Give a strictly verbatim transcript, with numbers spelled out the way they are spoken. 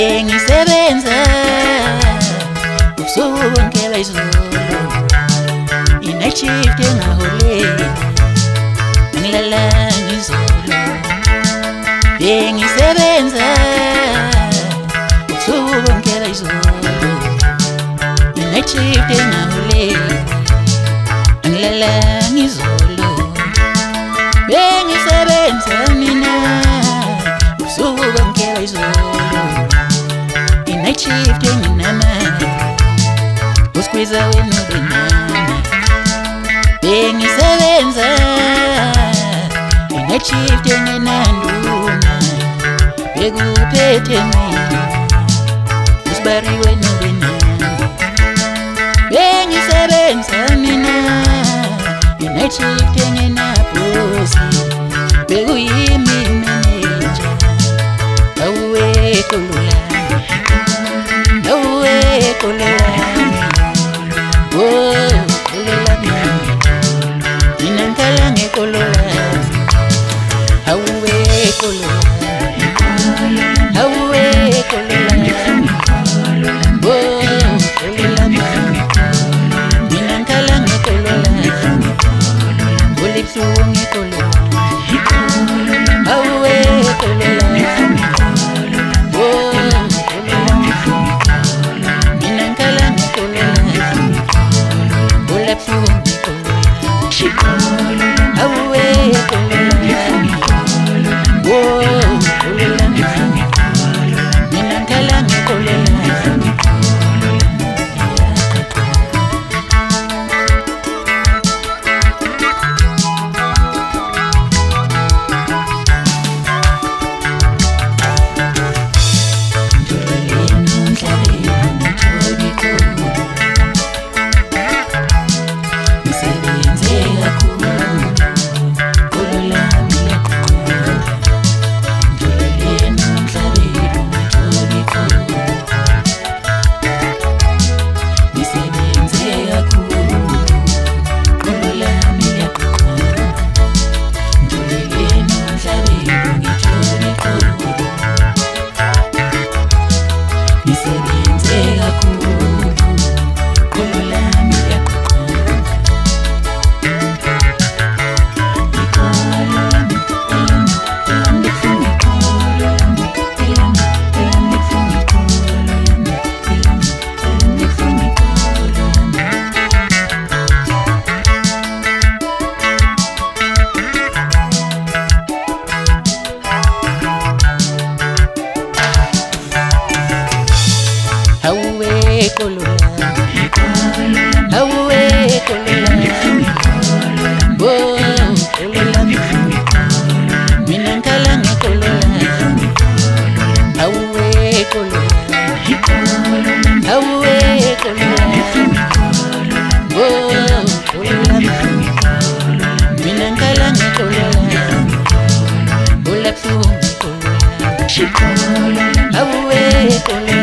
bengisebenza ubusuku bonke bayizolo inight shift engaholeli angilala ngizolo bengisebenza ubusuku bonke bayizolo inight shift engaholeli angilala ngizolo bengisebenza mina ubusuku bonke bayizolo inight shift enginamali usikhwiza wena ubenami bengisebenza inight shift enginanduna bekuphethe mina usibari wena ubenami bengisebenza mina inight shift enginabhosi bekuyimi manager awuwe kolula awuwe kolula oh kolula mina nkala ngekolula awuwe kolula awuwe kolula oh kolula mina nkala ngekolula ulipsu ngekolula awuwe kolula Away,